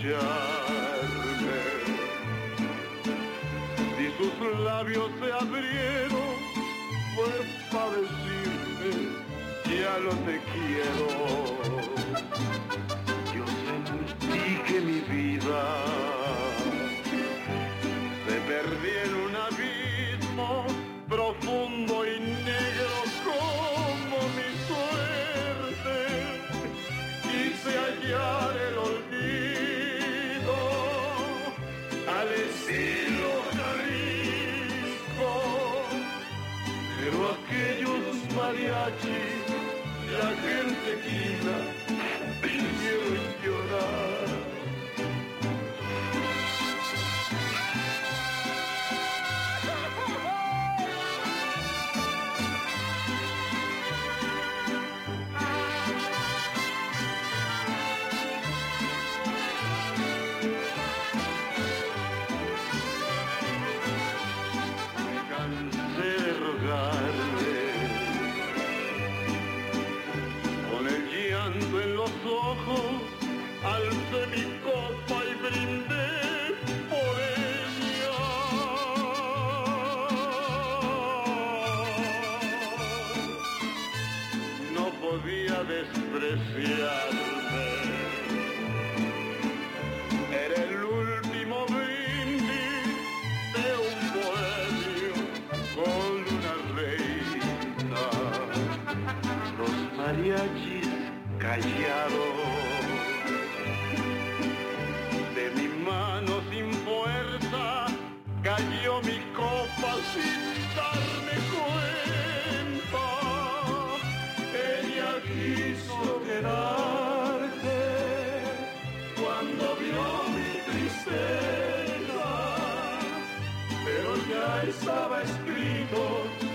escucharme. Si sus labios se abrieron, fue para decirme, ya no te quiero. Yo sentí que mi vida se perdía en un abismo profundo y negro como mi suerte. Quise hallar el olvido al estilo Jalisco, pero aquellos mariachis y aquel tequila me hicieron llorar. Con el llanto en los ojos, alcé mi copa y brindé por ella. No podía despreciarme, era el último brindis de un bohemio con una reina. Los mariachis callados, de mi mano sin fuerza cayó mi copa sin darme cuenta. Ella quiso quedarse cuando vio mi tristeza, pero ya estaba escrito